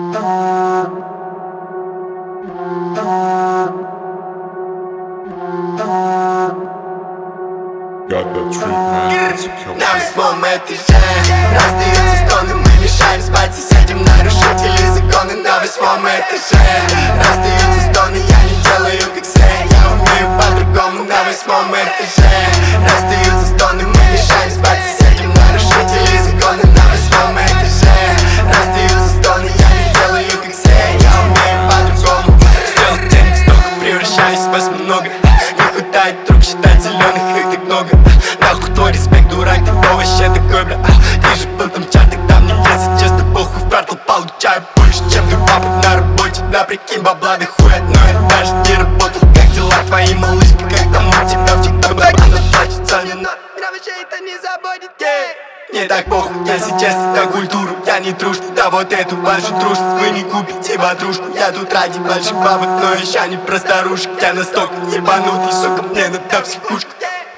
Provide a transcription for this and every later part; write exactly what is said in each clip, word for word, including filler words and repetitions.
На восьмом этаже раздаются стоны, мы мешаем спать соседям, нарушители закона. На восьмом этаже раздаются стоны, я не делаю как все, я умею по-другому. На восьмом этаже раздаются стоны, мы мешаем спать соседям, нарушители закона. На восьмом этаже раздаются стоны, я не делаю как все, я умею по-другому. Сделать денег столько, превращаюсь в восьминога. Не хватает рук считать зеленых, их так много. Нахуй твой респект, дурак, ты кто вообще такой, бля? Ты же был там чар, тогда мне, если честно, похуй. В квартал получаю больше, чем твой папа на работе. Да прикинь, бабла да хуя, но я даже не работал. Как дела твои, малышка, как там у тебя всегда бабана плачется, не надо, я вообще это не забудет, yeah. Не так похуй, если честно, на культуру я не трушный. Да вот эту вашу трушность вы не купите ватрушку. Я тут ради больших бабок, но еще не про старушек. Я настолько ебанутый, сука, мне надо психушка.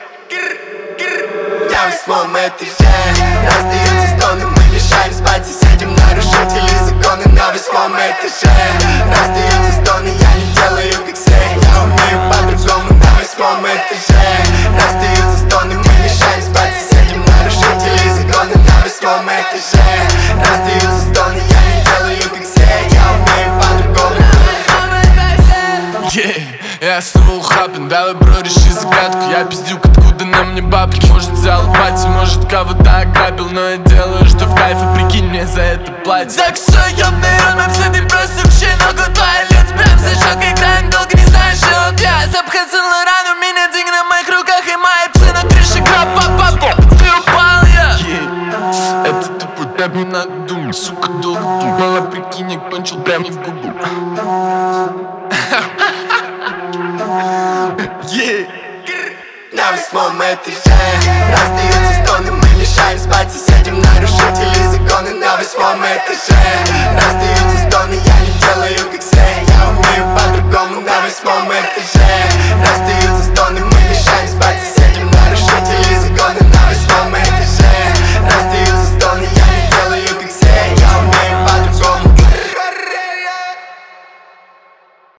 На восьмом этаже раздаются стоны, мы мешаем спать соседям, нарушители закона. На восьмом этаже раздаются стоны, я не делаю как все, я умею по-другому. На восьмом этаже раздаются стоны, мы мешаем спать соседям, нарушители закона. На восьмом этаже раздаются стоны, я не делаю как все, я умею по-другому. Yeah, я снова ухапен, давай, бро, реши загадку. Я пиздюк, откуда на мне бабки? Может, взял пати, может, кого-то ограбил. Но я делаю, что в кайф, и прикинь, мне за это платят. Так что, ёбный рот, мы все, ты просто вообще ногу туалет. Прям за шаг играем, долго не знаешь, что вот я Запхат Сен-Лоран, у меня деньги на моих руках, и мои псы на крыше граб-пап-пап. Ты упал, я yeah. Это тупо, так не надо думать, сука, долго думала. Прикинь, я кончил прям не в губу. Yeah. На восьмом этаже раздаются стоны, мы мешаем спать соседям, нарушители закона. На восьмом этаже раздаются стоны, я